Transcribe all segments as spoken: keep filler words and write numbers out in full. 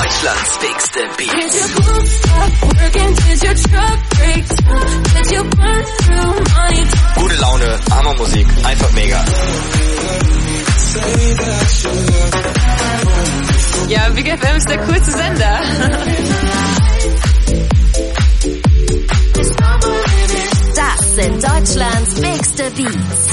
Deutschlands dickste Beats. Gute Laune, Hammermusik, einfach mega. Ja, Big F M ist der coolste Sender. Das sind Deutschlands bigste Beats.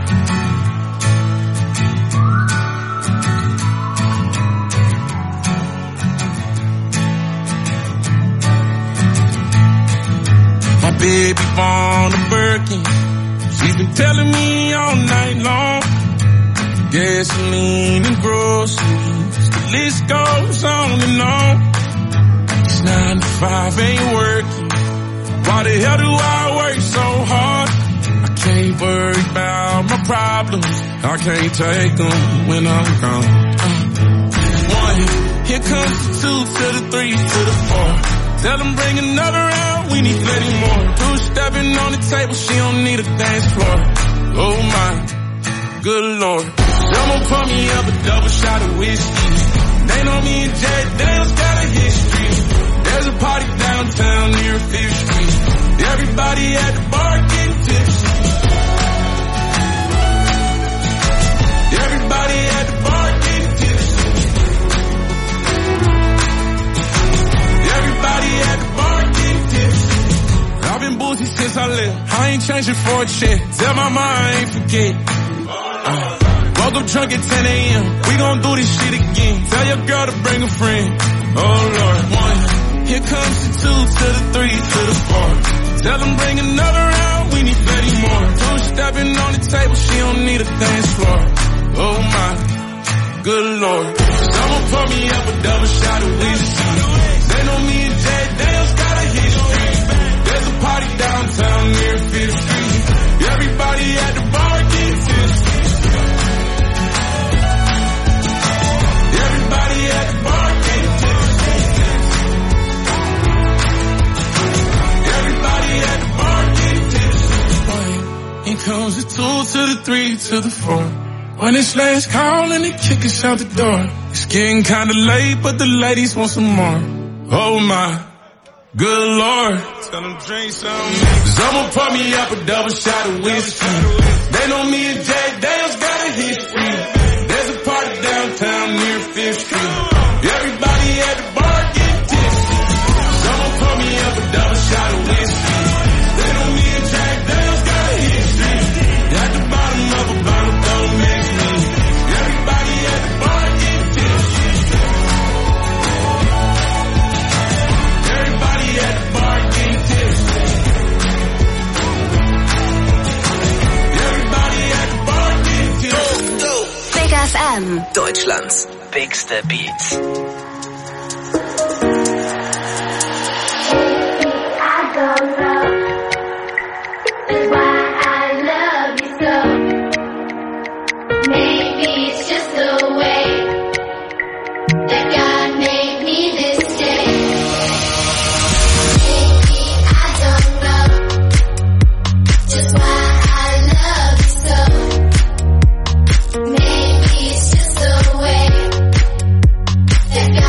My baby born a Birkin. She's been telling me all night long. Gasoline and groceries, the list goes on and on. This nine to five ain't working. Why the hell do I work so hard? I can't worry about my problems. I can't take them when I'm gone. Uh, one, here comes the two to the three to the four. Tell them bring another round, we need plenty more. Two stepping on the table, she don't need a dance floor. Oh my, good Lord. Someone pour me up a double shot of whiskey. They know me and Jay Daniels got a history. There's a party downtown near Fifth Street. Everybody at the bar getting tipsy. Everybody at the bar getting tipsy. Everybody at the bar getting tipsy. I've been boozy since I left. I ain't changing for a check. Tell my mama I ain't forget. Uh. Woke up drunk at ten a.m. We gon' do this shit again. Tell your girl to bring a friend. Oh Lord, one. Here comes the two to the three to the four. Tell them bring another round. We need plenty more. Two stepping on the table. She don't need a dance floor. Oh my, good Lord. Someone pour me up a double shot of whiskey. They know me and Jay Daniels got a history. There's a party downtown near Fifth Street. Everybody at the bar getting tipsy. Everybody at the bar getting tipsy. Everybody at the bar getting tipsy. Here comes the two to the three to the four. When it's last call and they kick us out the door. It's getting kinda late, but the ladies want some more. Oh my, good Lord. Tell them drink some. Someone pour me up a double shot of whiskey. They know me and Jay Daniels got a history. There's a party downtown near Fifth Street. Everybody at the bar getting tipsy. Someone pour me up a double shot of whiskey. They know me and Jack Daniels got a history. At the bottom of a bottle, don't mix me. Everybody at the bar getting tipsy. Everybody at the bar getting tipsy. Everybody at the bar getting tipsy. Big F M. Deutschlands bigste Beats. Maybe it's just the way that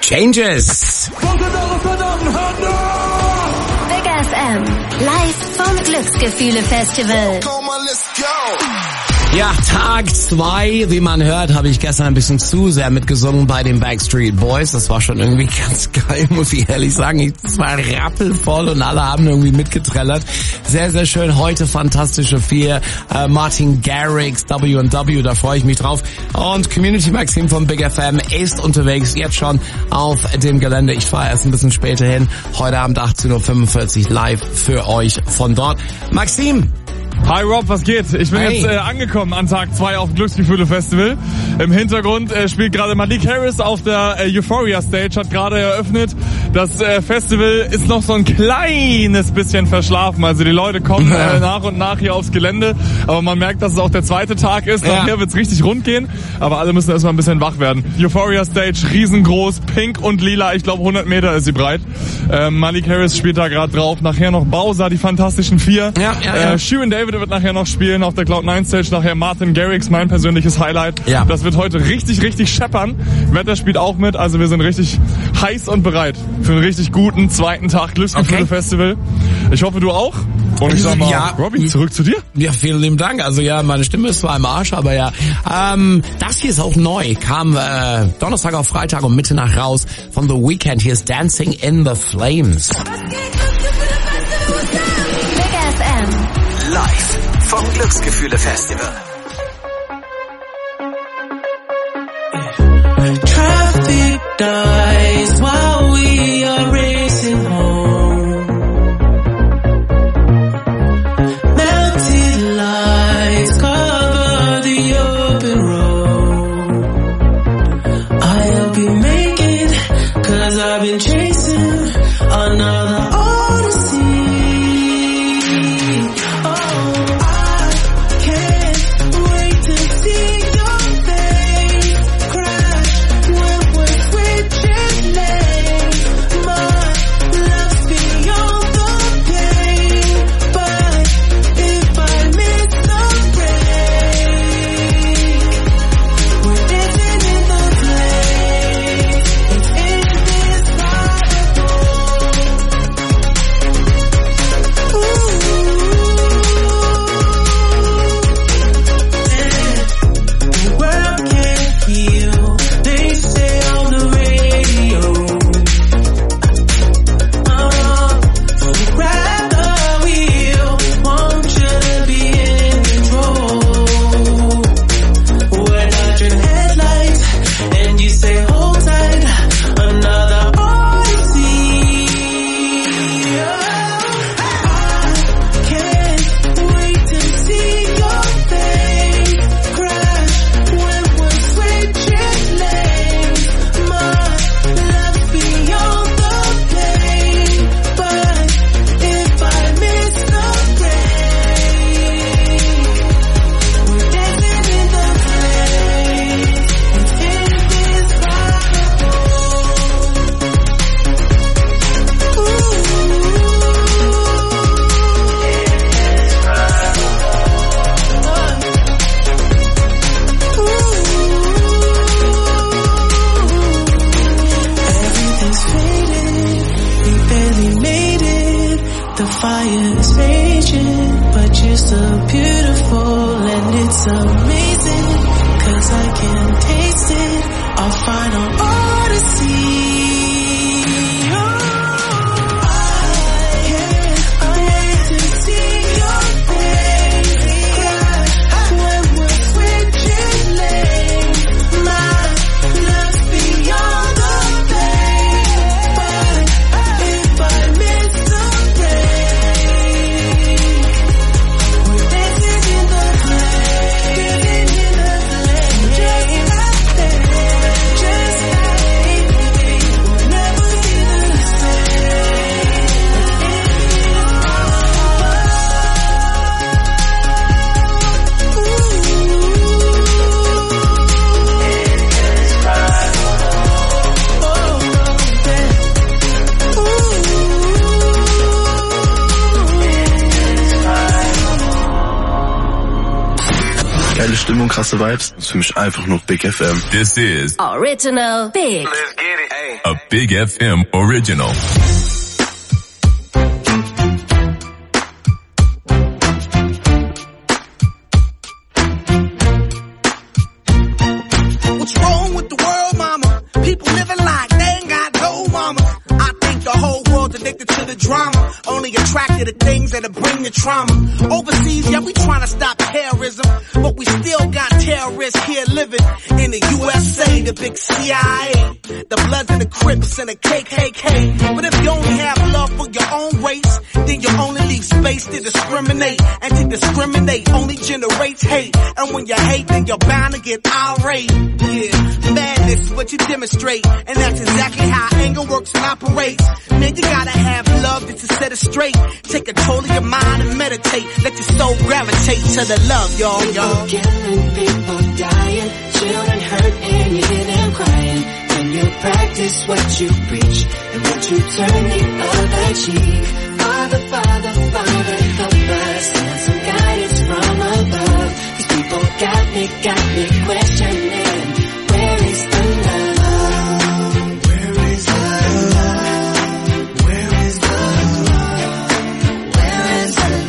Changes. Big F M, live vom Glücksgefühle-Festival. Ja, Tag zwei, wie man hört, habe ich gestern ein bisschen zu sehr mitgesungen bei den Backstreet Boys. Das war schon irgendwie ganz geil, muss ich ehrlich sagen. Es war rappelvoll und alle haben irgendwie mitgetrellert. Sehr, sehr schön. Heute fantastische vier. Äh, Martin Garrix, W and W, da freue ich mich drauf. Und Community Maxim von Big F M ist unterwegs, jetzt schon auf dem Gelände. Ich fahre erst ein bisschen später hin. Heute Abend achtzehn Uhr fünfundvierzig live für euch von dort. Maxim! Hi Rob, was geht? Ich bin hey. jetzt äh, angekommen an Tag zwei auf dem Glücksgefühle-Festival. Im Hintergrund äh, spielt gerade Malik Harris auf der äh, Euphoria Stage, hat gerade eröffnet. Das äh, Festival ist noch so ein kleines bisschen verschlafen. Also die Leute kommen äh, nach und nach hier aufs Gelände. Aber man merkt, dass es auch der zweite Tag ist. Ja. Nachher wird's richtig rund gehen. Aber alle müssen erstmal ein bisschen wach werden. Euphoria Stage, riesengroß, pink und lila. Ich glaube hundert Meter ist sie breit. Äh, Malik Harris spielt da gerade drauf. Nachher noch Bowser, die Fantastischen Vier. Ja, ja, ja. Äh, Shirin David wird nachher noch spielen auf der Cloud nine Stage. Nachher Martin Garrix, mein persönliches Highlight. Ja. Das wird heute richtig, richtig scheppern. Wetter spielt auch mit. Also wir sind richtig heiß und bereit für einen richtig guten zweiten Tag Glücksgefühle-Festival. Okay. Ich hoffe, du auch. Und ich sag mal, ja, Robby, zurück zu dir. Ja, vielen lieben Dank. Also ja, meine Stimme ist zwar im Arsch, aber ja. Ähm, das hier ist auch neu. Kam äh, Donnerstag auf Freitag um Mitternacht raus von The Weeknd. Hier ist Dancing in the Flames. Big F M. Live vom Glücksgefühle-Festival. Traffic dies while we are racing home. Melted lights cover the open road. I'll be making, cause I've been chasing another odyssey. Oh, I can't wait to see your face crash when we're switching lanes. My love's beyond the pain, but if I miss the break, we're dancing in the place. It's indescribable. The world can't heal, they say on the radio. Uh, so grab the wheel, want you to be in control. We're dodging headlights, and you say hold tight, another odyssey. I can't wait to see your face crash when we're switching lanes. My love's beyond the pain, but if I miss the break, we're dancing in the place. It's Everything's faded, we barely made it. The fire is raging, but you're so beautiful and it's amazing. Cause I can taste it, our final odyssey. Oh, I can't wait to see your face crash when we're switching lanes. My love's beyond the pain, but if I miss the break, we're dancing in the place, dancing in the place, just like that, just like we'll never be the Geile Stimmung, krasse Vibes. Das ist für mich einfach nur Big F M. This is Original Big. Let's get it. Hey. A Big F M original. What's wrong with the world, mama? People living like they ain't got no mama. I think the whole world's addicted to the drama, only attracted to things that'll bring the trauma. Overseas, yeah, we trying to stop terrorism, but we still got terrorists here living in the U S A, the big C I A, the Bloods and the Crips and the K K K. But if you only have love for your own race, then you only leave space to discriminate, and to discriminate only generates hate. And when you hate, then you're bound to get irate. Yeah, madness is what you demonstrate, and that's exactly how anger works and operates. Man, you gotta have love just to set it straight. Take control of your mind and meditate. Let your soul gravitate to the love, y'all, y'all. People killing, people dying, children hurt and you hear them crying. When you practice what you preach and what you turn the other cheek. Father, Father, Father, help us. Send some guidance from above. These people got me, got me questioning. Where is the love? Where is the love? Where is the love? Where is the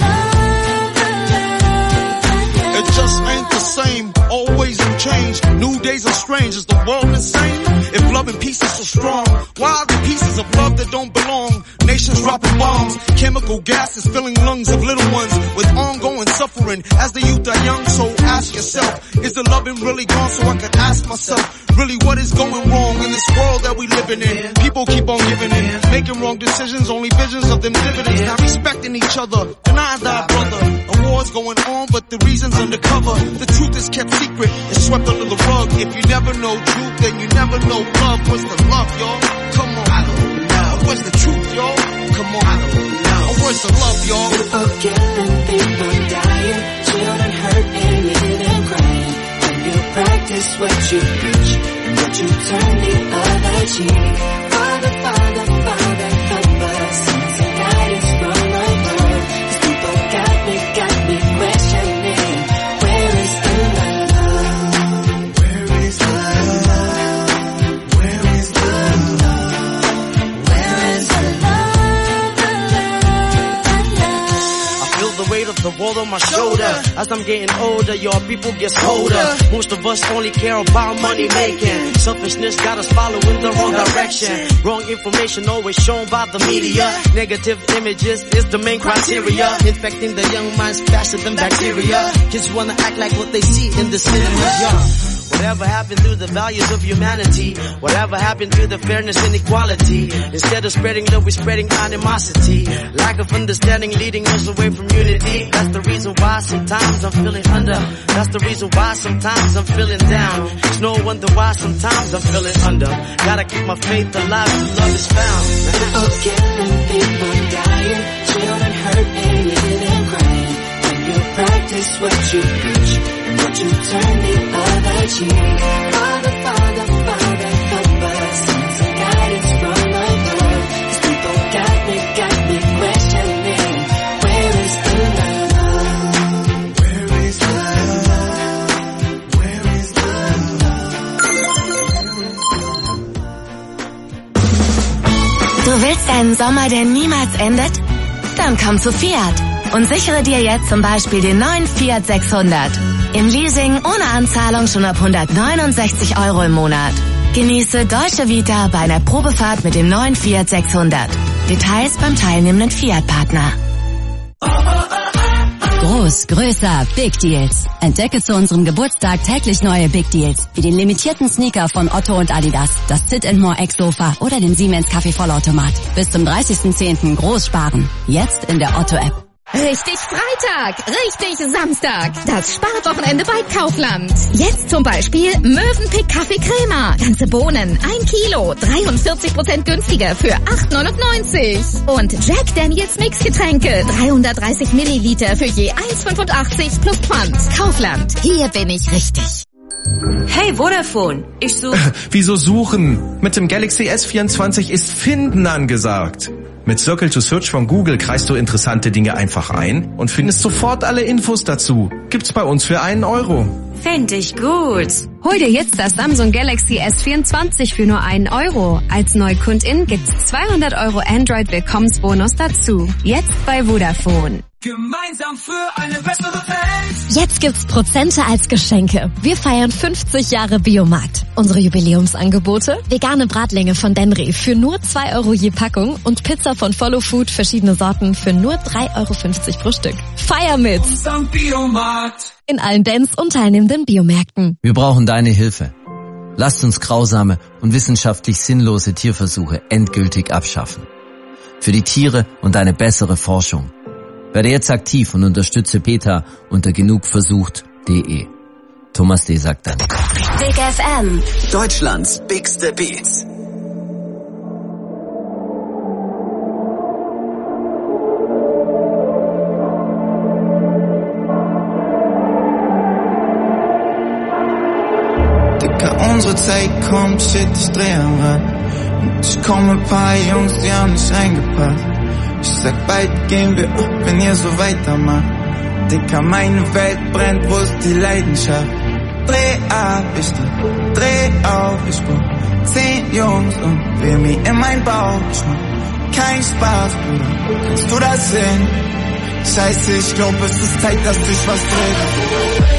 love? It just ain't the same. Always in change. New days are strange. Is the world insane? If love and peace is so strong, why are the pieces of love that don't belong? Nations dropping bombs, chemical gases filling lungs of little ones with ongoing suffering as the youth are young. So ask yourself, is the loving really gone? So I could ask myself, really what is going wrong in this world that we living in? People keep on giving in, making wrong decisions, only visions of them dividends. Not respecting each other, denying thy brother. A war's going on, but the reason's undercover. The truth is kept secret, it's swept under the rug. If you never know truth, then you never know love. What's the love, y'all? Come on, I don't know. Where's the truth, y'all? Come on, I don't know. Where's the love, y'all? People killing, people dying, children hurt and you hear them crying. When you practice what you preach and what you turn the other cheek. Father, Father, Father, help us. Send some guidance from above. These people got me, got me questioning. Where is the love? Where is the love? Where is the love? Where is the love? I feel the weight of the world on my shoulder. As I'm getting older, your people get colder. Most of us only care about money making. Selfishness got us following the wrong direction. Wrong information always shown by the media. Negative images is the main criteria. Infecting the young minds faster than bacteria. Kids wanna act like what they see in the cinemas, yeah. Whatever happened to the values of humanity? Whatever happened to the fairness and equality? Instead of spreading love, we're spreading animosity. Lack of understanding leading us away from unity. That's the reason why sometimes I'm feeling under. That's the reason why sometimes I'm feeling down. It's no wonder why sometimes I'm feeling under. Gotta keep my faith alive till love is found. People killing, people dying, children hurt and you hear them crying. When you practice what you preach and what you turn the other cheek. Father, Father, Father, help us. Send some guidance from above. These people got me, got me questioning. Where is the love? Where is the love? Where is the love? Du willst einen Sommer, der niemals endet? Dann komm zu Fiat und sichere dir jetzt zum Beispiel den neuen Fiat sechshundert. Im Leasing ohne Anzahlung schon ab hundertneunundsechzig Euro im Monat. Genieße Deutsche Vita bei einer Probefahrt mit dem neuen Fiat sechshundert. Details beim teilnehmenden Fiat-Partner. Groß, größer, Big Deals. Entdecke zu unserem Geburtstag täglich neue Big Deals, wie den limitierten Sneaker von Otto und Adidas, das Sit and More Ex-Sofa oder den Siemens Kaffeevollautomat. Bis zum dreißigsten zehnten groß sparen. Jetzt in der Otto-App. Richtig Freitag, richtig Samstag. Das Sparwochenende bei Kaufland. Jetzt zum Beispiel Mövenpick Kaffee Crema. Ganze Bohnen, ein Kilo, dreiundvierzig Prozent günstiger für acht neunundneunzig. Und Jack Daniels Mixgetränke, dreihundertdreißig Milliliter für je eins fünfundachtzig plus Pfand. Kaufland, hier bin ich richtig. Hey Vodafone, ich suche... Wieso suchen? Mit dem Galaxy S vierundzwanzig ist Finden angesagt. Mit Circle to Search von Google kreist du interessante Dinge einfach ein und findest sofort alle Infos dazu. Gibt's bei uns für einen Euro. Fänd ich gut. Hol dir jetzt das Samsung Galaxy S vierundzwanzig für nur einen Euro. Als Neukundin gibt's zweihundert Euro Android-Willkommensbonus dazu. Jetzt bei Vodafone. Gemeinsam für eine bessere Welt. Jetzt gibt's Prozente als Geschenke. Wir feiern fünfzig Jahre Biomarkt. Unsere Jubiläumsangebote? Vegane Bratlinge von Denry für nur zwei Euro je Packung und Pizza von Follow Food verschiedene Sorten für nur drei Euro fünfzig pro Stück. Feier mit! Biomarkt. In allen Dance und teilnehmenden Biomärkten. Wir brauchen deine Hilfe. Lasst uns grausame und wissenschaftlich sinnlose Tierversuche endgültig abschaffen. Für die Tiere und eine bessere Forschung. Werde jetzt aktiv und unterstütze PETA unter genugversucht punkt de. Thomas D. sagt dann. Big F M. Deutschlands bigste Beats. Dicker, unsere Zeit kommt, shit, ich dreh am Rad. Und ich komme ein paar Jungs, die haben nicht eingepasst. Ich sag, bald gehen wir ab, wenn ihr so weitermacht. Dicker, meine Welt brennt, wo ist die Leidenschaft? Dreh ab, ich dreh, dreh auf, ich brauch zehn Jungs und will mir in mein Bauch. Ich mach kein Spaß, Bruder, kannst du das sehen? Scheiße, ich glaub, es ist Zeit, dass sich was dreht.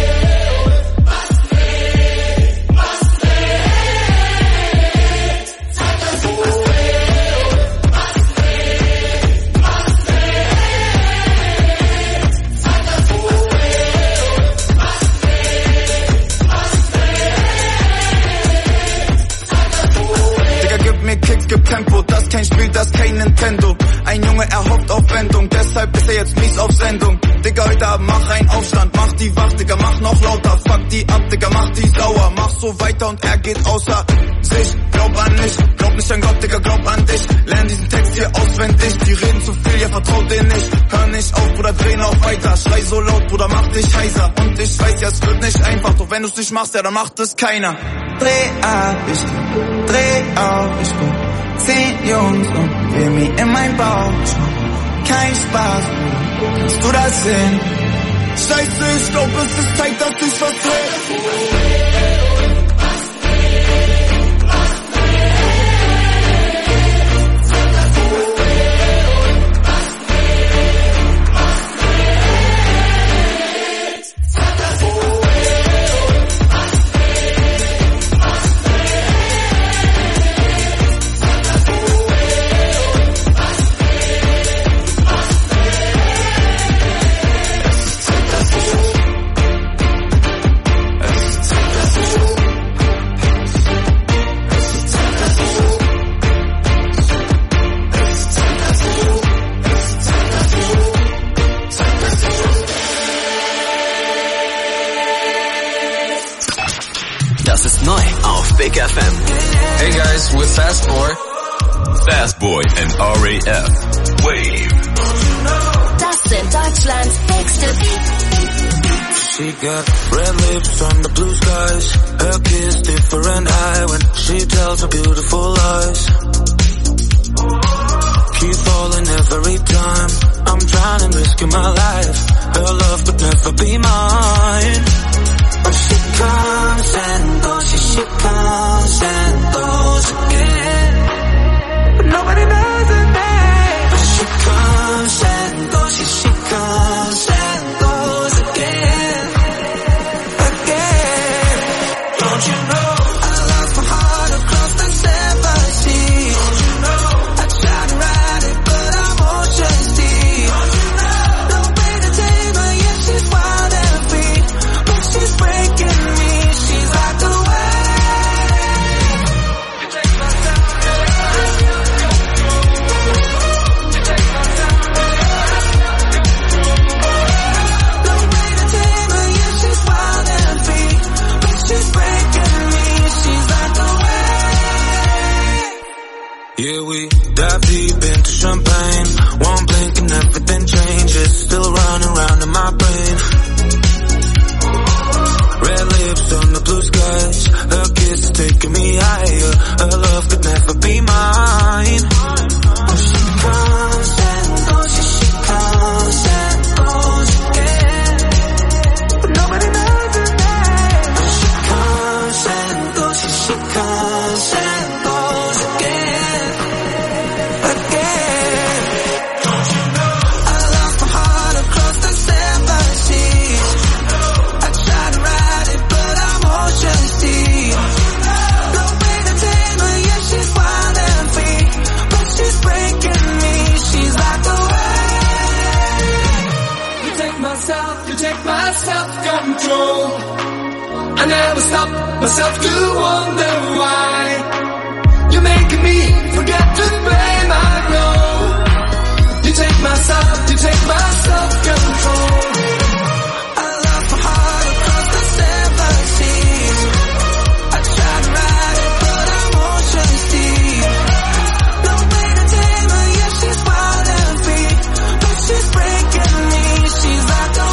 Gib Tempo, das kein Spiel, das kein Nintendo. Ein Junge erhofft auf Wendung, deshalb ist er jetzt mies auf Sendung. Digga, heute Abend mach einen Aufstand, mach die wach, Digga, mach noch lauter. Fuck die ab, Digga, mach die sauer. Mach so weiter und er geht außer sich. Glaub an mich, glaub nicht an Gott, Digga, glaub an dich. Lern diesen Text hier auswendig, die reden zu viel, ja, vertraut denen nicht. Hör nicht auf, Bruder, dreh noch weiter. Schrei so laut, Bruder, mach dich heiser. Und ich weiß, ja, es wird nicht einfach, doch wenn du's nicht machst, ja, dann macht es keiner. Dreh ab, ich dreh, dreh auf, ich bin zehn Jungs und will mir in mein Bauch. Ich mach kein Spaß, Bruder, kannst du das sehen? Scheiße, ich glaub, es ist Zeit, dass ich was dreh. Das ist neu auf Big F M. Hey guys, we're Fast Boy. Fast Boy and R A F. Wave. Das sind Deutschlands bigste Beats. She got red lips on the blue skies. Her kiss different high when she tells her beautiful lies. Keep falling every time. I'm trying and risking my life. Her love could never be mine. But she comes and goes, she, she comes and goes again. But nobody knows her name. But she comes and goes, she, she comes and goes again. Again. Don't you know I lost my heart across the seven seas? Don't you know I tried to ride it but I'm ocean deep? Don't you know no way to tame her, yeah, she's wild and free. But she's breaking me, she's like the wave. It takes my time. It takes my time. No way to tame her, yeah, she's wild and free. But she's breaking me, she's like the wave. Yeah, we dive deep into champagne. One blink and everything changes. Still running around in my brain. Red lips on the blue skies. Her kiss is taking me higher. Her love could never be mine. But she comes and goes, yeah, she comes and goes again. But nobody knows her name. myself to wonder why you're making me forget to blame. I know you take my side, you take my self-control. I left my heart across the seven seas. I tried to write it, but emotions deep. No way to tame her, yeah, she's wild and free, but she's breaking me. She's like a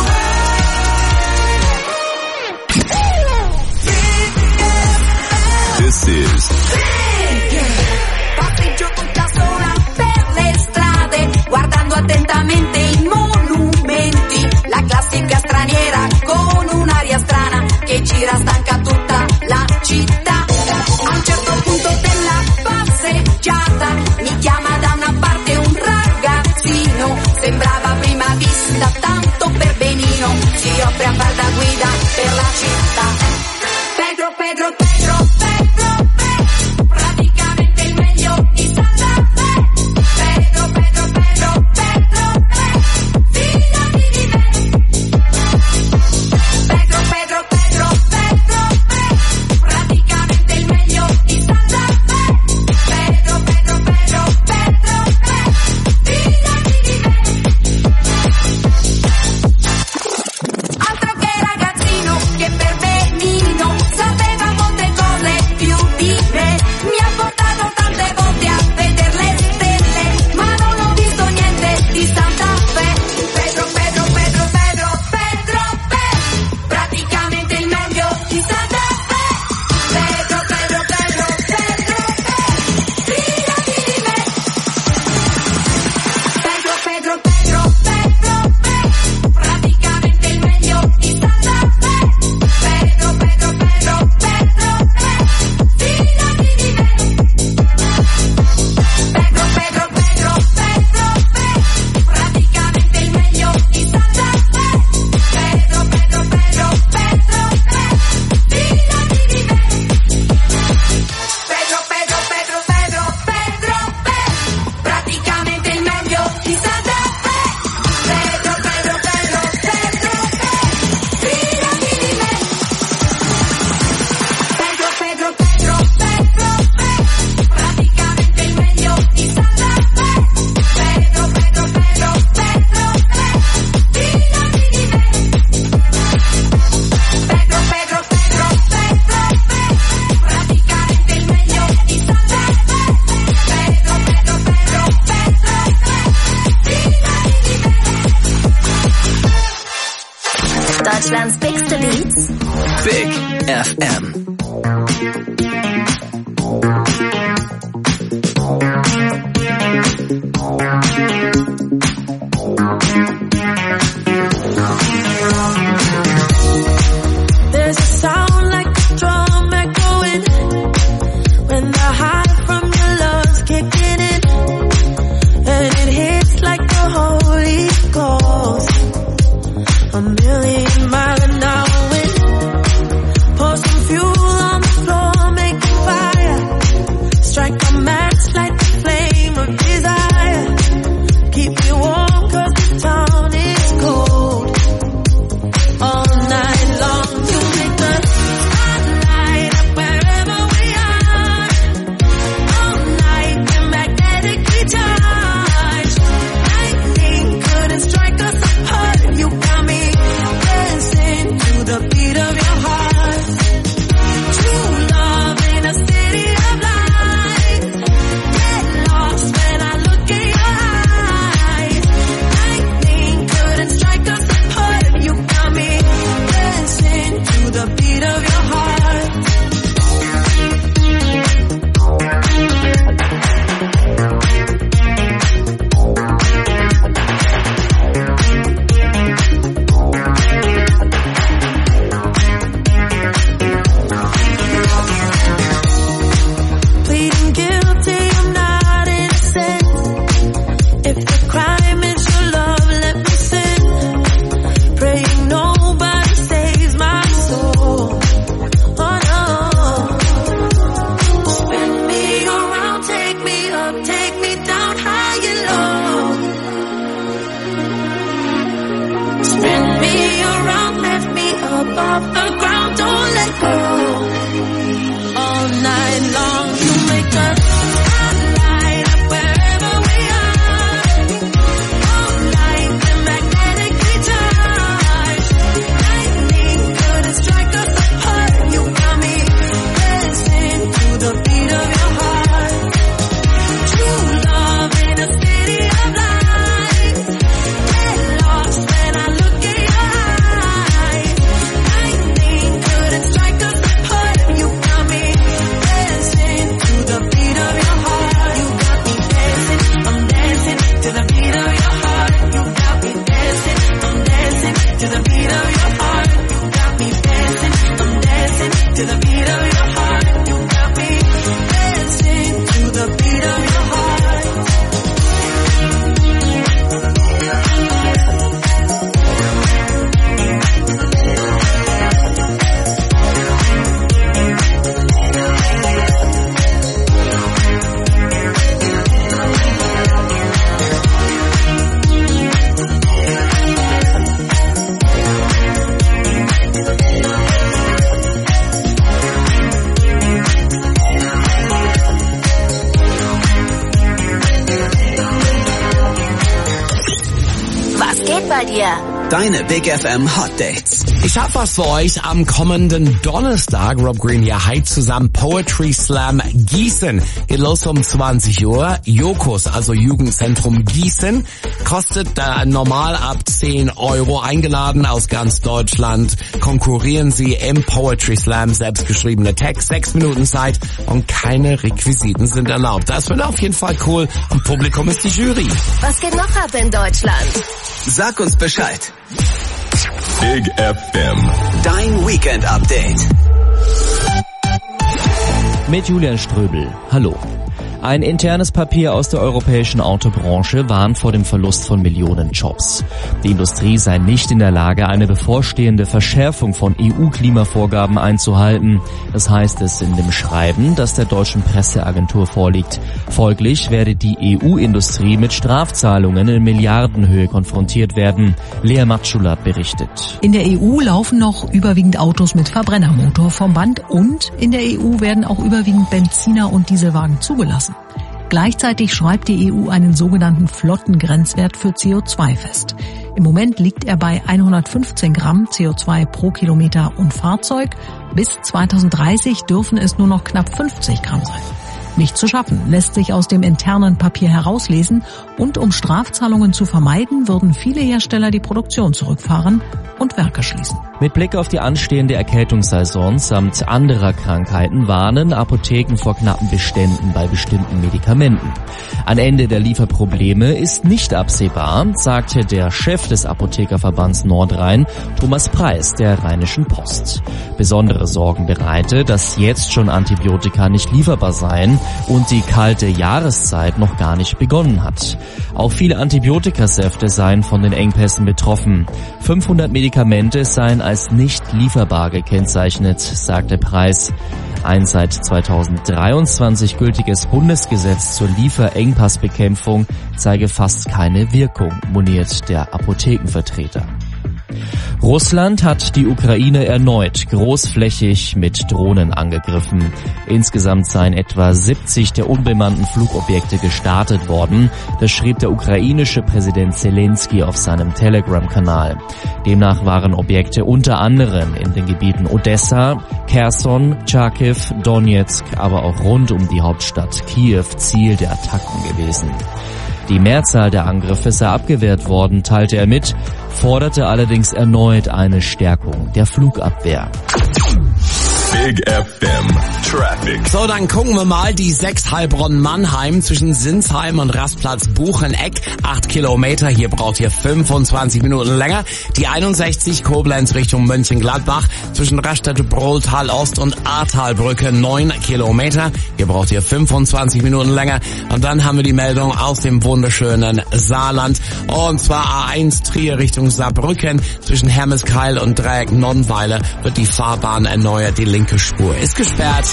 This is Passeggio tutta sola per le strade, guardando attentamente i monumenti. La classica straniera con un'aria strana che gira stanca tutta la città. A un certo punto della passeggiata mi chiama da una parte un ragazzino. Sembrava a prima vista tanto per benino, si offre a far da guida per la città. Pedro, Pedro, Pedro, Pedro, Pedro, praticamente il meglio di Santa Fe. Pedro, Pedro, Pedro, Pedro, Pedro, fidati di me. Pedro, Pedro, Pedro, Pedro, Pedro, praticamente il meglio di Santa Fe. Pedro, Pedro, Pedro, Pedro, Pedro, fidati di me. Altro che ragazzino, che per benino sapeva molte cose più di me. Mi ha portato tante volte a vedere le stelle, ma non ho visto niente di Santa Fe. Pedro, Pedro, Pedro, Pedro, Pedro, Pedro, praticamente il meglio di Santa Fe. Pedro, Pedro, Pedro, Pedro, Pedro, fidati di me. Pedro, Pedro, Pedro, Pedro, Pedro, praticamente il meglio di Santa Fe. Pedro, Pedro, Pedro, Pedro, Pedro, fidati di me. Pedro, Pedro, Pedro, Pedro, Pedro, praticamente il meglio di Santa Fe. Pedro, Pedro, Pedro, Pedro, fidati di me. Pedro, Pedro, Pedro, Pedro, Pedro, Pedro, praticamente il meglio di Santa Fe. Pedro, Pedro, Pedro, Pedro, Pedro, fidati di me. Pedro, Pedro, Pedro, Pedro, Pedro, praticamente il meglio di Santa Fe. Pedro, Pedro, Pedro, Pedro, Pedro, fidati di me. Pedro, Pedro, Pedro, Pedro, Pedro, praticamente il meglio di Santa Fe. Pedro, Pedro, Pedro, Pedro, fidati di me. Deutschlands bigste Beats. Big F M. There's a sound like a drum echoing when the high from your love's kicking in, and it hits like the Holy Ghost. A million mile an hour wind. Pour some fuel on the floor, make a fire. Strike a match, light the bei dir. Deine Big F M Hot Dates. Ich hab was für euch am kommenden Donnerstag. Rob Green hier, Hype zusammen. Poetry Slam Gießen. Geht los um zwanzig Uhr. Jokos, also Jugendzentrum Gießen. Kostet äh, normal ab zehn Euro. Eingeladen aus ganz Deutschland. Konkurrieren Sie im Poetry Slam. Selbstgeschriebene Text. Sechs Minuten Zeit und keine Requisiten sind erlaubt. Das wird auf jeden Fall cool. Und Publikum ist die Jury. Was geht noch ab in Deutschland? Sag uns Bescheid. Big F M. Dein Weekend Update. Mit Julian Ströbel. Hallo. Ein internes Papier aus der europäischen Autobranche warnt vor dem Verlust von Millionen Jobs. Die Industrie sei nicht in der Lage, eine bevorstehende Verschärfung von E U-Klimavorgaben einzuhalten. Das heißt es in dem Schreiben, das der deutschen Presseagentur vorliegt. Folglich werde die E U-Industrie mit Strafzahlungen in Milliardenhöhe konfrontiert werden. Lea Matschulat berichtet. In der E U laufen noch überwiegend Autos mit Verbrennermotor vom Band und in der E U werden auch überwiegend Benziner und Dieselwagen zugelassen. Gleichzeitig schreibt die E U einen sogenannten Flottengrenzwert für C O zwei fest. Im Moment liegt er bei hundertfünfzehn Gramm C O zwei pro Kilometer und Fahrzeug. Bis zweitausenddreißig dürfen es nur noch knapp fünfzig Gramm sein. Nicht zu schaffen, lässt sich aus dem internen Papier herauslesen, und um Strafzahlungen zu vermeiden, würden viele Hersteller die Produktion zurückfahren und Werke schließen. Mit Blick auf die anstehende Erkältungssaison samt anderer Krankheiten warnen Apotheken vor knappen Beständen bei bestimmten Medikamenten. Ein Ende der Lieferprobleme ist nicht absehbar, sagte der Chef des Apothekerverbands Nordrhein, Thomas Preis, der Rheinischen Post. Besondere Sorgen bereite, dass jetzt schon Antibiotika nicht lieferbar seien und die kalte Jahreszeit noch gar nicht begonnen hat. Auch viele Antibiotikasäfte seien von den Engpässen betroffen. fünfhundert Medikamente seien als nicht lieferbar gekennzeichnet, sagte Preis. Ein seit zweitausenddreiundzwanzig gültiges Bundesgesetz zur Lieferengpassbekämpfung zeige fast keine Wirkung, moniert der Apothekenvertreter. Russland hat die Ukraine erneut großflächig mit Drohnen angegriffen. Insgesamt seien etwa siebzig der unbemannten Flugobjekte gestartet worden. Das schrieb der ukrainische Präsident Zelensky auf seinem Telegram-Kanal. Demnach waren Objekte unter anderem in den Gebieten Odessa, Cherson, Charkiw, Donetsk, aber auch rund um die Hauptstadt Kiew Ziel der Attacken gewesen. Die Mehrzahl der Angriffe sei abgewehrt worden, teilte er mit, forderte allerdings erneut eine Stärkung der Flugabwehr. Big F M Traffic. So, dann gucken wir mal die sechs Heilbronn-Mannheim zwischen Sinsheim und Rastplatz Bucheneck. acht Kilometer, hier braucht ihr fünfundzwanzig Minuten länger. Die einundsechzig Koblenz Richtung Mönchengladbach zwischen Raststätte-Brohltal Ost und Ahrtalbrücke neun Kilometer. Hier braucht ihr fünfundzwanzig Minuten länger. Und dann haben wir die Meldung aus dem wunderschönen Saarland. Und zwar A eins Trier Richtung Saarbrücken zwischen Hermeskeil und Dreieck Nonnweiler wird die Fahrbahn erneuert. Die linke Spur ist gesperrt.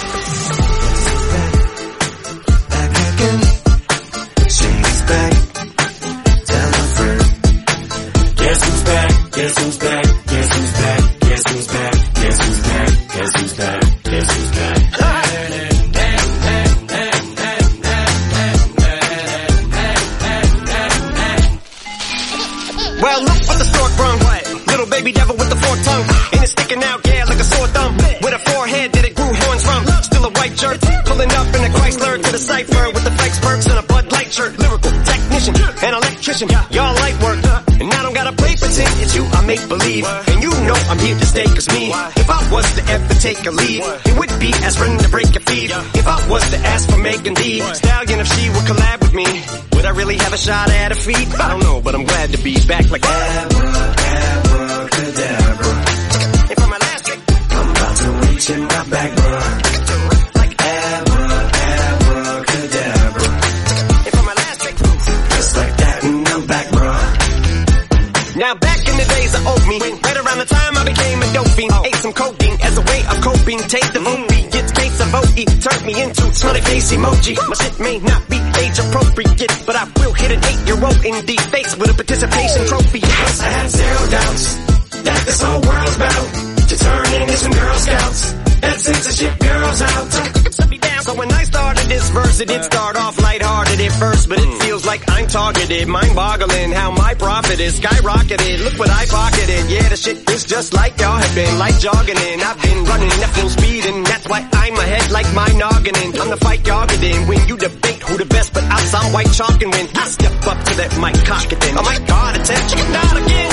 Well, look what the stork brung. Little baby devil with the forked tongue. And it's sticking out, yeah, like a sore thumb. With a forehead that it grew horns from. Still a white shirt, pulling up in a Chrysler to the cipher with the fake perks and a Bud Light shirt. Lyrical technician, an electrician, y'all light work. And I don't gotta play pretend, it's you I make believe. And you know I'm here to stay, cause me, if I was to ever take a lead, it would be aspirin to break a feed. If I was to ask for Megan D Stallion, if she would collab with me, would I really have a shot at her feet? I don't know, but I'm glad to be back like abracadabra. And for my last trick, I'm about to reach in my back, bruh. Like abra, abracadabra. And for my last trick, just like that, and I'm back, bruh. Now back in the days of old me, right around the time I became a dope fiend, ate some cocaine as a way of coping. Take the movie, gets case of O E, turned me into smiley face emoji. My shit may not be age appropriate, but I will hit an eight-year-old in the face with a participation trophy. Yes, I have zero doubts that this whole world's about to turn into some Girl Scouts and censorship girls out. So when I started started this verse, it did start off lighthearted at first, but it feels like I'm targeted. Mind-boggling how my profit is skyrocketed. Look what I pocketed. Yeah, the shit is just like y'all have been, like jogging in. I've been running at full speed, and that's why I'm ahead like my noggin in. I'm the fight y'all get in when you debate who the best, but I sound white chalk, and when I step up to that mic, cock it then. Oh my God, attention, not again.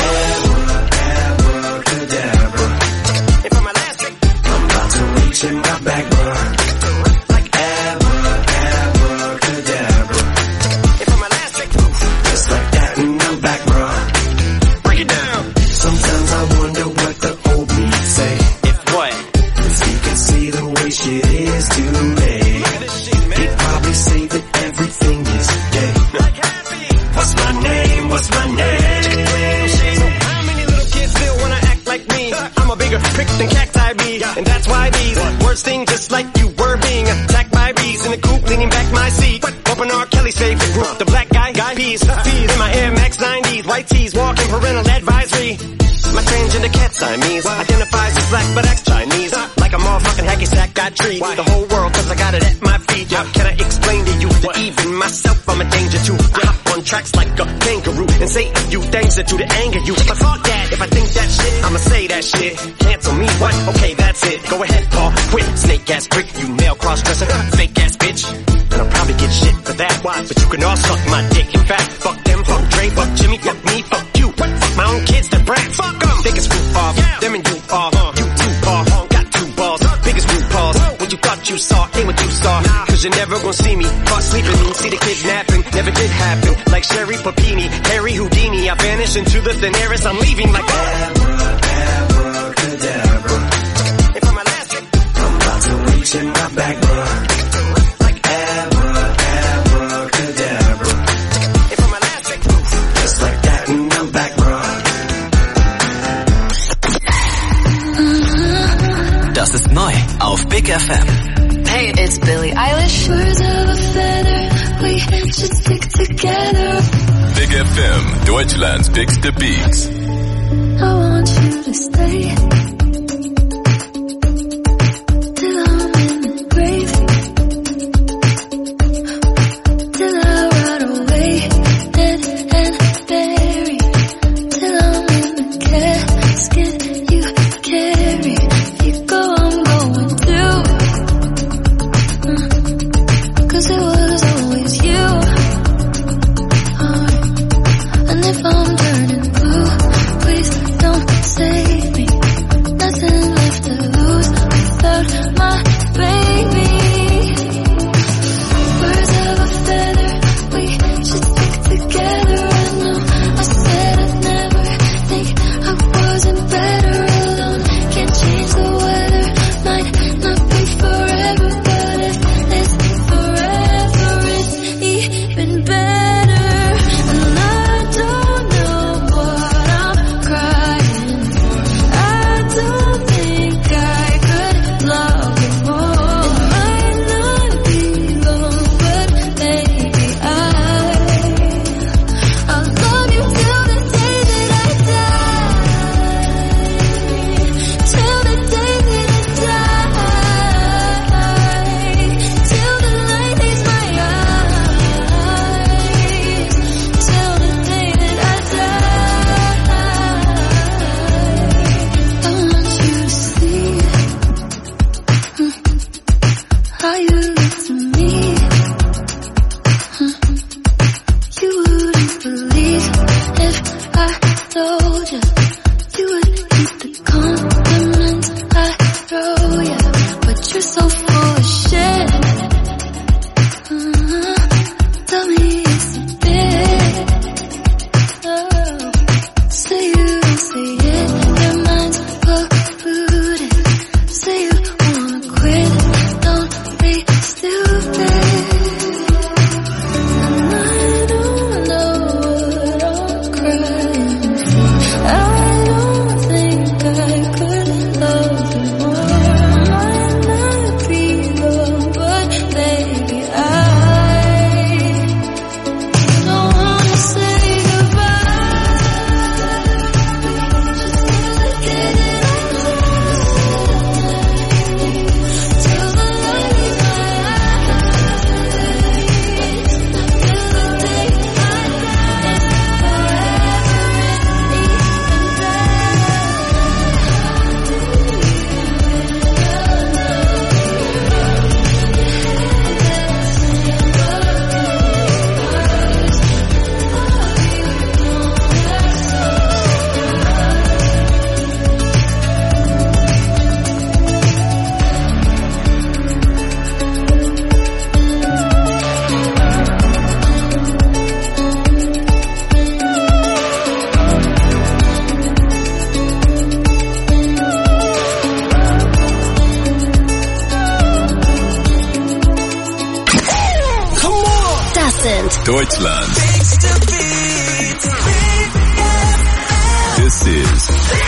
Abracadabra. And for my last trick, I'm about to reach in my back, bro. Like abra, abracadabra. And for my last trick, just like that, and I'm back, bro. Break it down. Sometimes I wonder what the old me say. If what? If he could see the way shit is today, he'd probably say that everything is gay. What's my name? What's my name? So how many little kids still wanna act like me? I'm a bigger prick than cacti bee, and that's why these words sting just like you were being attacked by bees in the coop, leaning back my seat. Open R. Kelly's favorite group, the black guy, guy peas, feed in my Air Max nineties, white tees, walking parental advisory. My transgender cat Siamese identifies as black but acts Chinese, like a motherfucking hacky sack. I treat the whole world cause I got it at my feet. How can I explain to you that even myself I'm a danger to? I hop on tracks like a kangaroo and say a few things that do to anger you. But fuck that, if I think that shit, I'ma say that shit. Cancel me, what? Okay, that's it. Go ahead, Paul, quit. Snake ass prick, you male cross-dresser, fake ass bitch. And I'll probably get shit for that. Why? But you can all suck my dick. In fact, fuck them, fuck Dre, fuck Jimmy, fuck me, fuck you. What? Fuck my own kids, they're brat. Fuck them. They can screw off. Yeah. Them and you off. Uh, you two paw. Uh, got two balls. Uh, biggest blue paws. Whoa. What you thought you saw ain't what you saw. Nah. Cause you're never gonna see me caught sleeping. See the kidnapping. Never did happen. Like Sherry Papini, Harry Houdini. I vanish into the thin air as I'm leaving like Abra, abracadabra. And for my last trick, I'm about to reach in my back, bro. Like abra, abracadabra. And for my last trick, just like that, and I'm back, bro. Das ist neu auf Big F M. Hey, it's Billie Eilish. Birds of a feather, we should stick together. Big F M, Deutschlands dickste Beats. I want you to stay till I'm in the grave, till I rot away, dead and buried, till I'm in the casket you carry. If you go, I'm going too, uh, cause it was always you. Alright. And if I'm turning blue, please don't save me. Nothing left to lose without my baby. Birds of a feather, we should stick together. I know I said I'd never think I wasn't better alone. Can't change the weather, might not be forever, but if it's forever, it's even better. And I don't know what I'm crying for. I don't think I could love you more. It might not be long, but maybe I I'll love you till the day that I die. Till the day that I die. Till the light leaves my eyes. Till the day that I die. I want you to see how you look to me. You wouldn't believe if I told you. You would keep the compliments I throw you, but you're so full of shit. Uh-huh. Tell me it's a bit. Oh. Say you don't say it, your mind's polluted. Say you wanna quit, don't be stupid. And I don't know what I'm crying for. I sind Deutschland. This is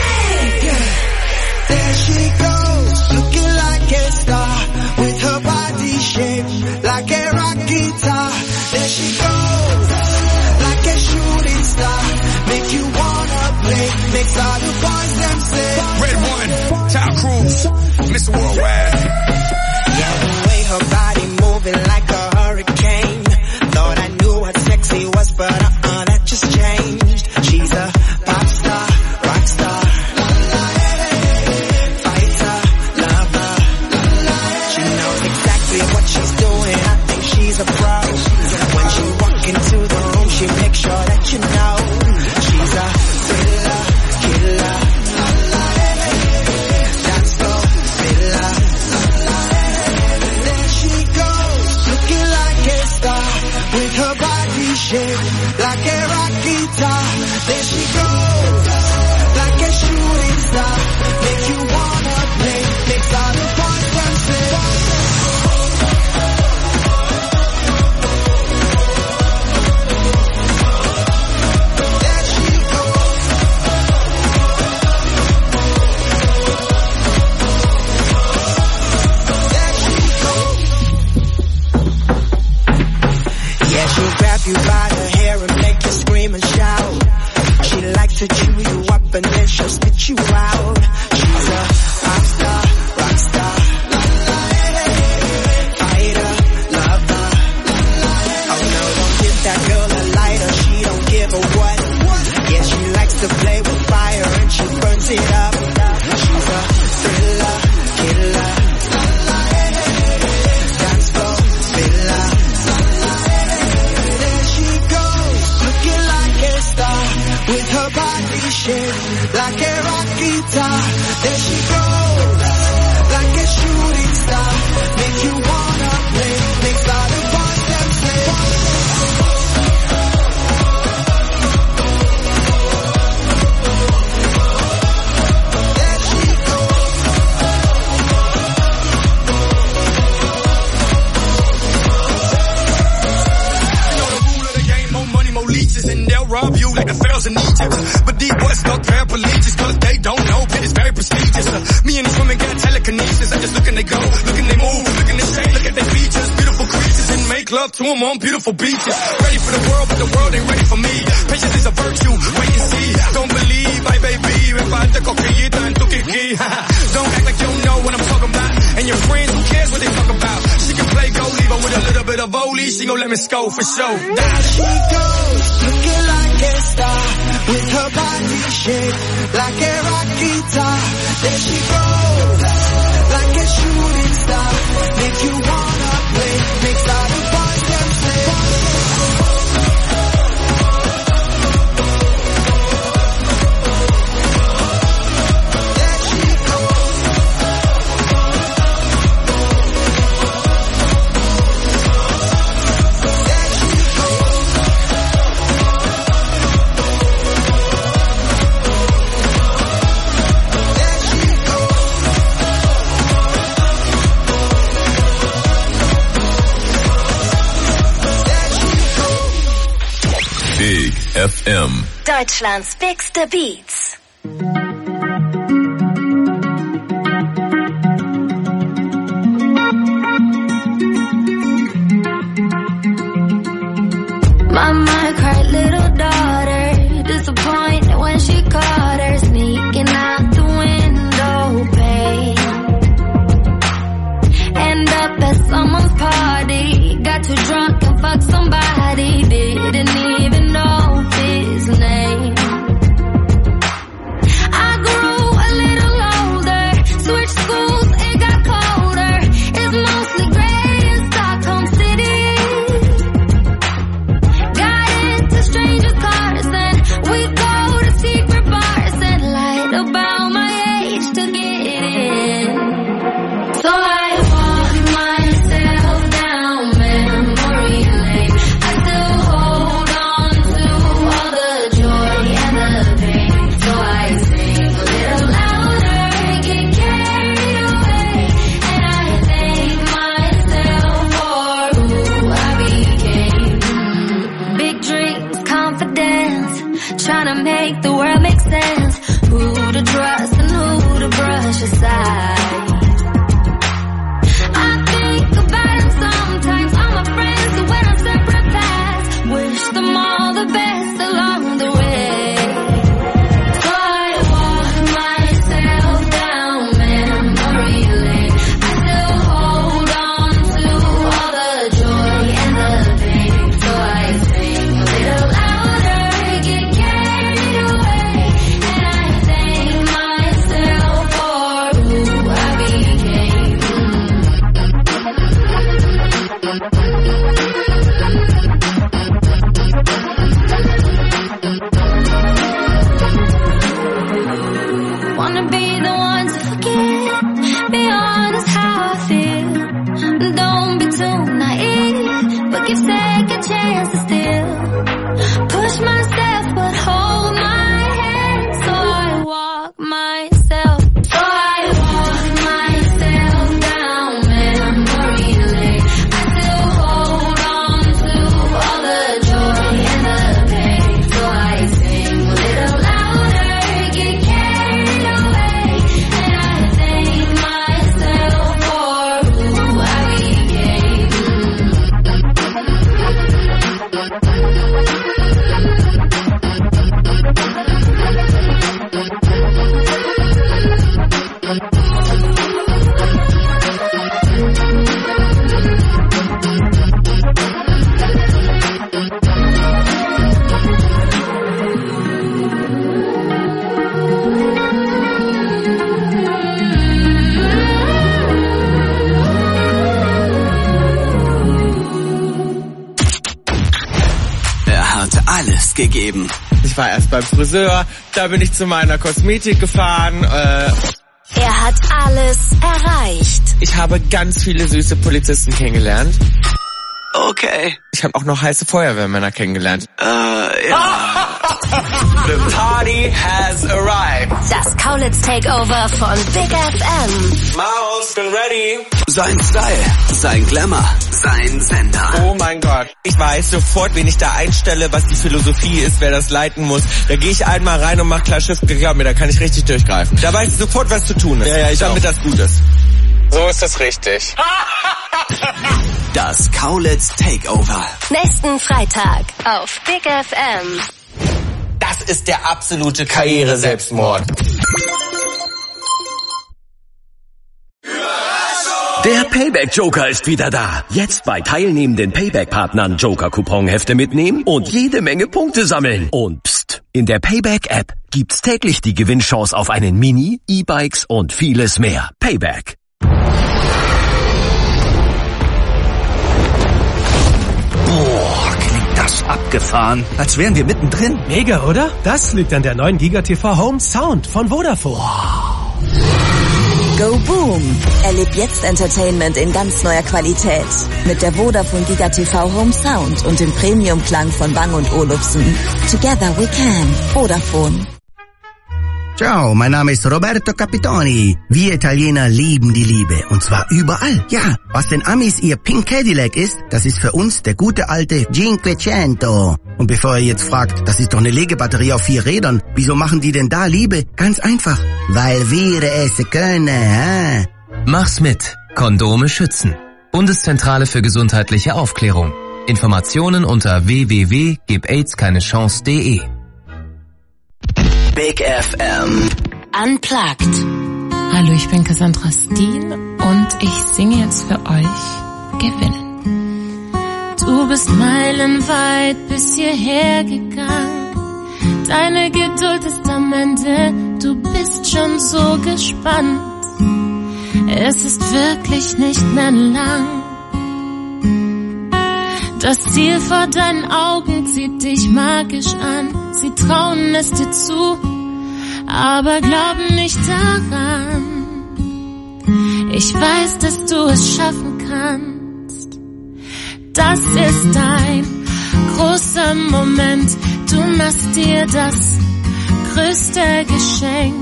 There she goes, looking like a star, with her body shaped like a rock guitar. There she goes, like a shooting star, make you wanna play, makes all the boys them say. Red One, Tom Cruise, Mister Worldwide. Yeah, the way her body moving like a hurricane. Thought I knew what sexy was, but uh-uh, that just changed. She's a pop star, rock star. What she's doing, I think she's a pro. When she walk into the room, she makes sure that you know she's a thriller, killer, dance floor thriller. There she goes, looking like a star, with her body shaped like a rock guitar. There she goes, like a shooting star, make you wanna play, makes all the boys them say. She'll grab you by the hair and make you scream and shout. She likes to chew you up and then she'll spit you out. She's a pop star, rock star, fighter, lover. Oh no, don't give that girl a lighter, she don't give a what. Yeah, she likes to play with fire and she burns it up. She's a thriller, killer, dance floor filler. With her body shaped like a rock guitar. There she goes, like a shooting star, make you wanna play, makes all the boys them say. And they'll rob you like the pharaohs in Egypt. But these boys stuck paraplegics cause they don't know Pitt is very prestigious. Uh, me and these women got telekinesis. I just look and they go, look and they move, look and they say, look at their features, beautiful creatures, and make love to them on beautiful beaches. Ready for the world, but the world ain't ready for me. Patience is a virtue, wait and see. Don't believe, I baby, if I take coquillita and tukiki. Don't act like you don't know what I'm talking about. And your friends, who cares what they talk about? She can play goalie, but with a little bit of volley, she gon' let me score for sure. There she goes, looking like a star, with her body shaped like a rock guitar. There she goes, like a shooting star, make you wanna play, makes all the boys them say. Big F M. Deutschlands bigste Beats. Mama cried, little daughter, disappointed when she caught her sneaking out the window pane. End up at someone's party, got too drunk and fucked somebody, didn't even know his name. I grew a little older, switched schools, it got colder, it's mostly gray in Stockholm City. Got into strangers' cars and we go to secret bars. trying to make the world make sense. Who to trust and who to brush aside. I think about it sometimes, all my friends who went on separate paths. Wish them all the best along the way. So I walk myself down memory lane. I still hold on to all the joy and the pain. So I sing a little louder, get carried away. And I thank myself for who I became. Wanna be the one to forget, be honest how I feel. Don't be too naive, but give second chances still. Push myself but hold my hand. So I walk myself, so I walk myself down memory lane. I still hold on to all the joy and the pain. So I sing a little louder, get carried away. And I thank myself for who I became. Er hat alles gegeben. Ich war erst beim Friseur, da bin ich zu meiner Kosmetik gefahren. Äh, Er hat alles erreicht. ich habe ganz viele süße Polizisten kennengelernt. Okay. Ich habe auch noch heiße Feuerwehrmänner kennengelernt. Äh, ja. The party has arrived. Das Kaulitz Takeover von Big F M. Maus, bin ready. Sein Style, sein Glamour, sein Sender. Oh mein Gott. Ich weiß sofort, wen ich da einstelle, was die Philosophie ist, wer das leiten muss. Da gehe ich einmal rein und mach klar Schiff, glaub mir, da kann ich richtig durchgreifen. Da weiß ich sofort, was zu tun ist. Ja, ja, ich damit auch. Das gut ist. So ist das richtig. Das Kaulitz Takeover. Nächsten Freitag auf Big F M. Das ist der absolute Karriere-Selbstmord. Der Payback-Joker ist wieder da. Jetzt bei teilnehmenden Payback-Partnern Joker-Coupon-Hefte mitnehmen und jede Menge Punkte sammeln. Und pst, in der Payback-App gibt's täglich die Gewinnchance auf einen Mini, E-Bikes und vieles mehr. Payback. Boah, klingt das abgefahren. Als wären wir mittendrin. Mega, oder? Das liegt an der neuen Giga-T V Home Sound von Vodafone. Go Boom! Erlebt jetzt Entertainment in ganz neuer Qualität. Mit der Vodafone Giga-T V Home Sound und dem Premium-Klang von Bang und Olufsen. Together we can. Vodafone. Ciao, mein Name ist Roberto Capitoni. Wir Italiener lieben die Liebe. Und zwar überall. Ja, was den Amis ihr Pink Cadillac ist, das ist für uns der gute alte Cinquecento. Und bevor ihr jetzt fragt, das ist doch eine Legebatterie auf vier Rädern, wieso machen die denn da Liebe? Ganz einfach. Weil wir es können, hä? Mach's mit. Kondome schützen. Bundeszentrale für gesundheitliche Aufklärung. Informationen unter w w w punkt gib aids keine chance punkt de. Big F M. Unplugged. Hallo, ich bin Cassandra Steen und ich singe jetzt für euch Gewinnen. Du bist meilenweit bis hierher gegangen. Deine Geduld ist am Ende, du bist schon so gespannt. Es ist wirklich nicht mehr lang. Das Ziel vor deinen Augen zieht dich magisch an. Sie trauen es dir zu, aber glauben nicht daran. Ich weiß, dass du es schaffen kannst. Das ist dein großer Moment. Du machst dir das größte Geschenk.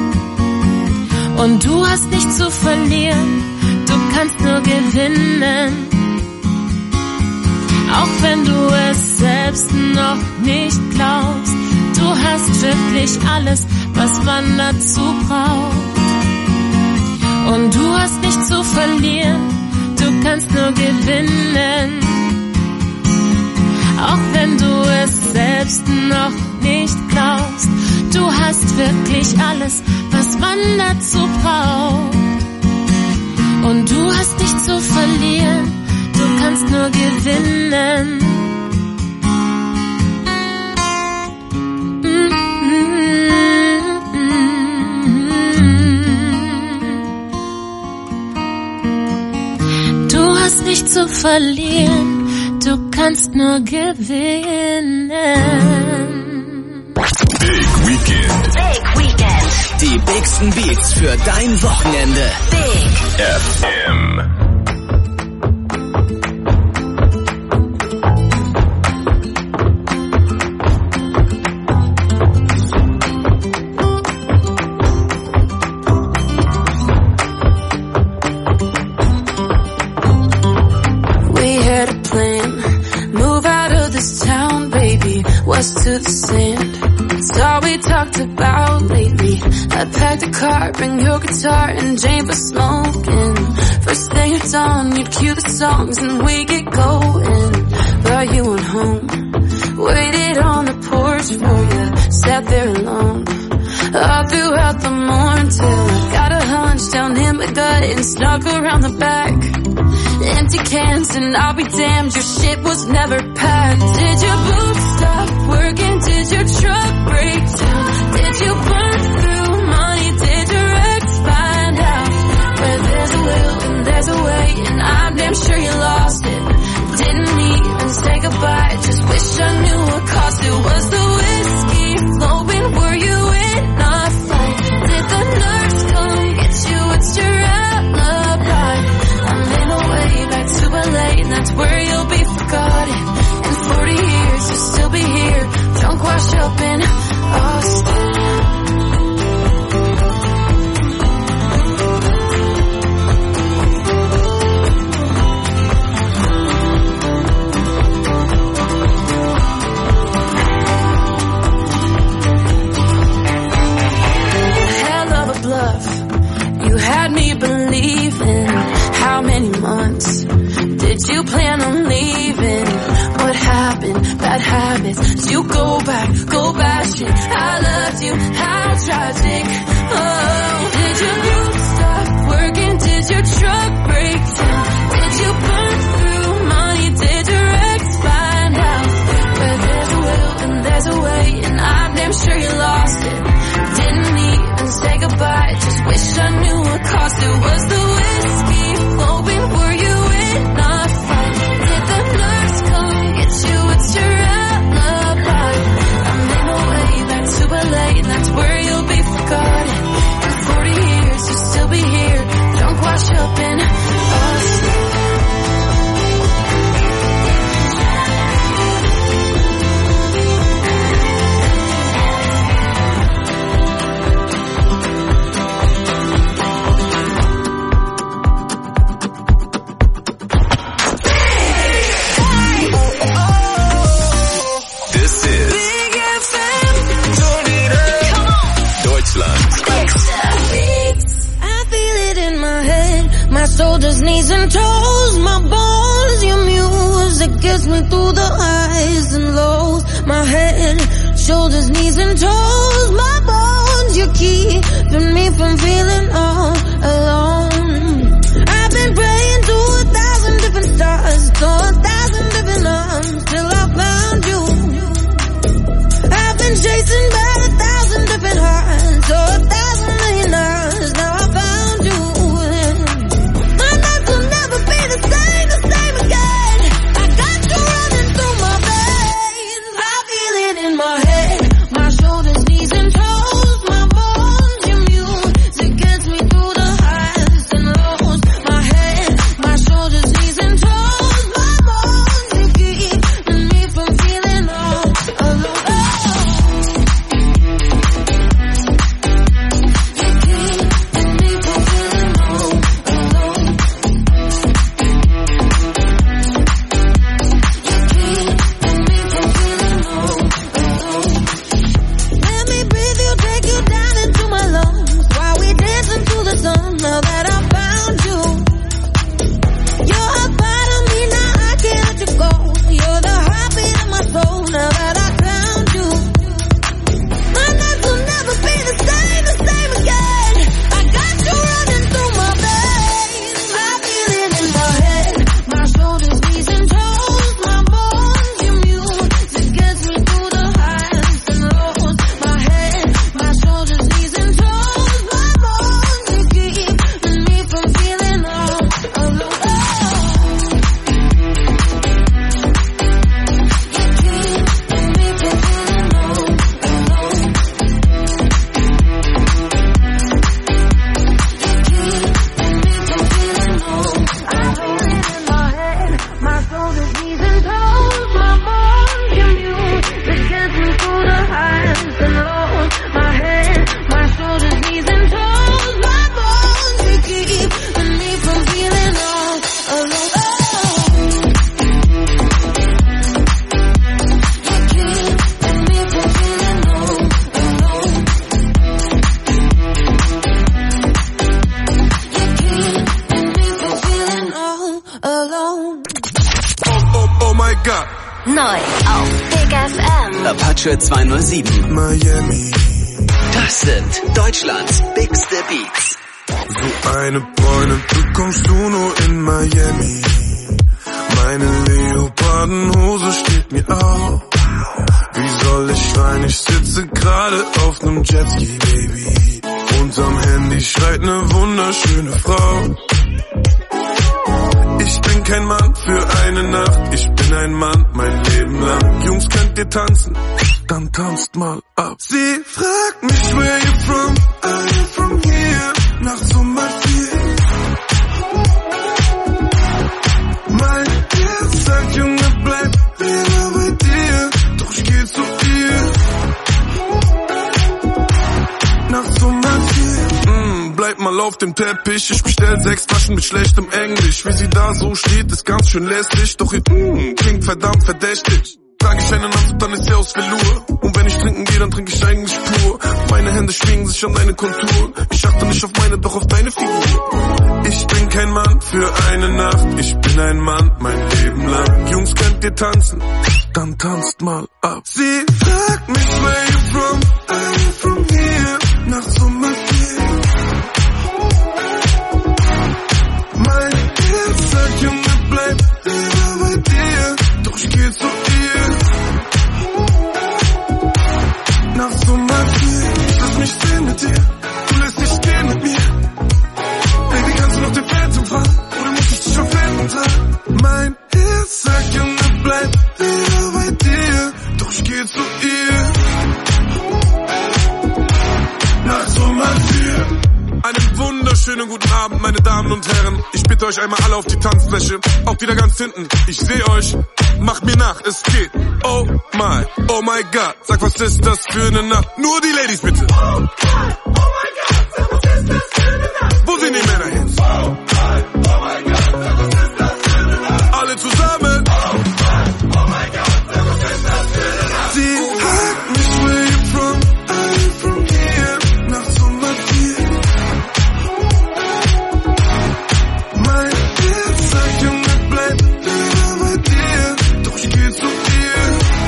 Und du hast nichts zu verlieren, du kannst nur gewinnen. Auch wenn du es selbst noch nicht glaubst, du hast wirklich alles, was man dazu braucht. Und du hast nichts zu verlieren, du kannst nur gewinnen. Auch wenn du es selbst noch nicht glaubst, du hast wirklich alles, was man dazu braucht. Und du hast nichts zu verlieren, du kannst nur gewinnen. Du hast nichts zu verlieren, du kannst nur gewinnen. Big Weekend. Big Weekend. Die bigsten Beats für dein Wochenende. Big F M. To the sand, it's all we talked about lately. I packed a car, bring your guitar and Jane for smoking. First thing at dawn, you'd cue the songs and we get going. But you went home, waited on the porch for you, sat there alone all throughout the morning till I got a hunch down in my gut and snuck around the back. Empty cans and I'll be damned, your shit was never packed. Did your boots stop working? Did your truck break down? Did you burn through money? Did your ex find out? Where there's a will and there's a way, and I'm damn sure you lost it. Didn't even say goodbye, just wish I knew what cost it. Was the whiskey flowing? Were you in a fight? Did the nurse come get you? It's your alibi. I'm in a way back to L A, and that's where you'll be forgotten. In forty years, you'll still be here, drunk, washed up in Austin. Hell of a bluff, you had me believing. How many months did you plan on leaving? What happened? Bad habits. You go back, go back shit. I loved you, how tragic. Oh, did your roof stop working? Did your truck break down? Did you burn through money? Did your ex find out? Where there's a will and there's a way, and I'm damn sure you lost it. Didn't even say goodbye, just wish I knew what cost it. Was the whiskey flowing? Were you in a fight? Did the nurse come get you? It's your alibi. I'm in a way back to L A, and that's where you'll be forgotten. In forty years, you'll still be here, drunk, washed up in Austin. Shoulders, knees and toes, my bones, your music gets me through the highs and lows. My head, shoulders, knees and toes, my bones, you're keeping me from feeling all alone. I've been praying to a thousand different stars, to a thousand different arms, till I found you. I've been chasing by a thousand different hearts, to a thousand million hours, now I found you. My head, my shoulders, knees and toes, my bones, your music neu auf Big F M. Apache zweihundertsieben. Miami. Das sind Deutschlands bigste Beats. So eine Bräune bekommst du nur in Miami. Meine Leopardenhose steht mir auf. Wie soll ich schreien? Ich sitze gerade auf nem Jetski, Baby. Unterm Handy schreit ne wunderschöne Frau. Ich bin kein Mann für eine Nacht. Ich bin ein Mann mein Leben lang. Jungs, könnt ihr tanzen? Dann tanzt mal ab. Sie fragt mich, where you from? Are you from here? Nachts um halb vier. Mein Herz sagt, Junge, bleib lieber bei dir. Doch ich geh zu ihr. Nachts um halb vier. Mm, bleib mal auf dem Teppich. Ich bestell sechs Taschen mit schlechtem Englisch. Wie sie da so steht, ist ganz schön lästig. Doch ihr mm, klingt verdammt verdächtig. Trage ich einen Anzug, dann ist sie aus Velour. Und wenn ich trinken gehe, dann trinke ich eigentlich pur. Meine Hände schwingen sich an deine Konturen. Ich achte nicht auf meine, doch auf deine Figur. Ich bin kein Mann für eine Nacht. Ich bin ein Mann mein Leben lang. Jungs, könnt ihr tanzen? Dann tanzt mal ab. Sie fragt mich, where you from? Are you from here? Nachts um halb vier. Mein Herz sagt, Junge, bleib lieber bei dir. Doch ich geh zu ihr. Nachts um halb vier. Lass mich stehen mit dir. Du lässt dich gehen mit mir. Baby, kannst du noch den Phantom fahren? Oder muss ich dich auf Händen tragen? Mein Herz sagt, Junge, bleib lieber bei dir. Doch ich geh zu ihr. Nachts um halb vier. Einen wunderschönen guten Abend, meine Damen und Herren. Ich bitte euch einmal alle auf die Tanzfläche. Auch wieder ganz hinten. Ich seh euch. Macht mir nach, es geht. Oh my, oh my God. Sag, was ist das für eine Nacht? Nur die Ladies bitte. Oh my, oh my God. Sag, was ist das für eine Nacht? Wo sind die Männer hin? Oh my, oh my God. Sag, was ist das für eine Nacht? Alle zusammen. Oh my, oh my God. Sag, was ist das für eine Nacht? Sie fragt mich, where you from? Are you from here? Nachts um halb vier. Mein Herz sagt, Junge, bleib lieber bei dir. Doch ich geh zu ihr.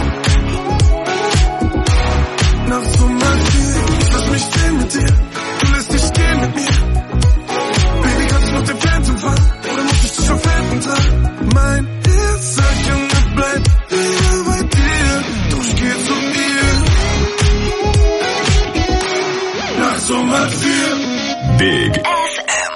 Nachts um halb vier. Ich lass mich stehen mit dir. Du lässt dich gehen mit mir. Baby, kannst du noch den Phantom fahren? Oder muss ich dich auf Händen tragen? Mein Herz sagt, Junge, bleib lieber bei dir. Doch ich geh zu ihr. Nachts um halb vier. Big F M.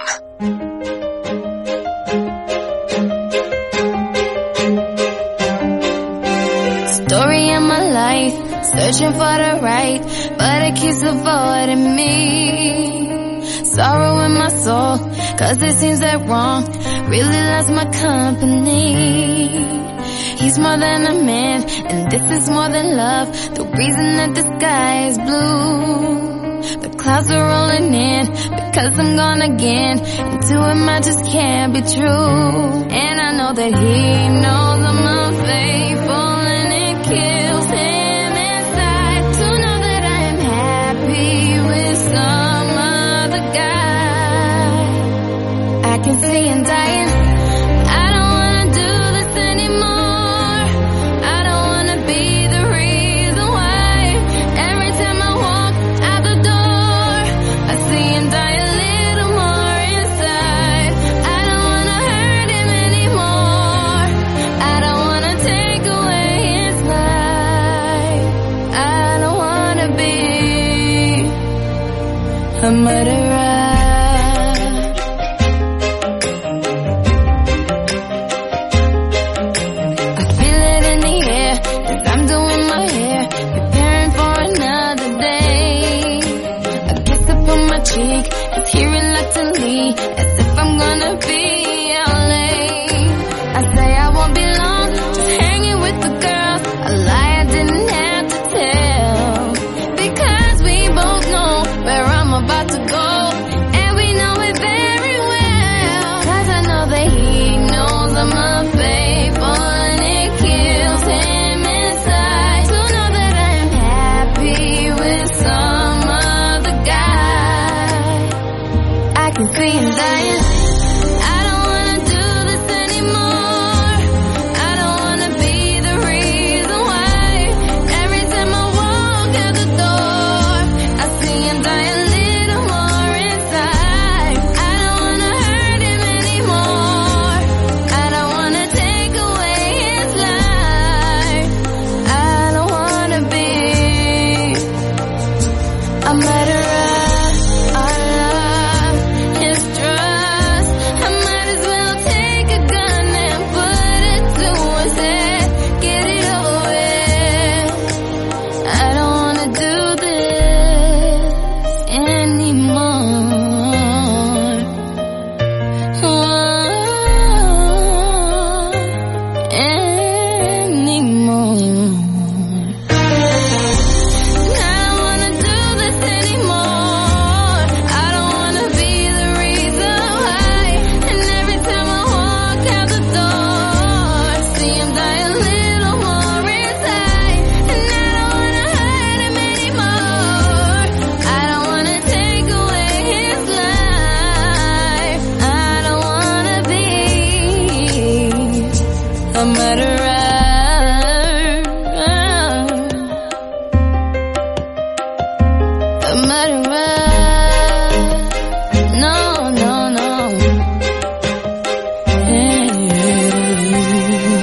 Story of my life, searching for the right, but it keeps avoiding me. Sorrow in my soul, cause it seems that wrong really loves my company. He's more than a man, and this is more than love. The reason that the sky is blue. The clouds are rolling in, because I'm gone again. And to him I just can't be true. And I know that he knows I'm unfaithful, and it kills him inside to know that I am happy with some other guy. I can see him dying. I don't wanna do this anymore. I don't wanna be the reason why. Every time I walk out the door, I see him die a little more inside. I don't wanna hurt him anymore. I don't wanna take away his life. I don't wanna be a murderer. I feel it in the air as I'm doing my hair, preparing for another day. A kiss upon my cheek, as he reluctantly, as if I'm gonna be out late. I say I won't be long, just hanging with the girls. A lie I didn't have to tell, because we both know where I'm about to go. right.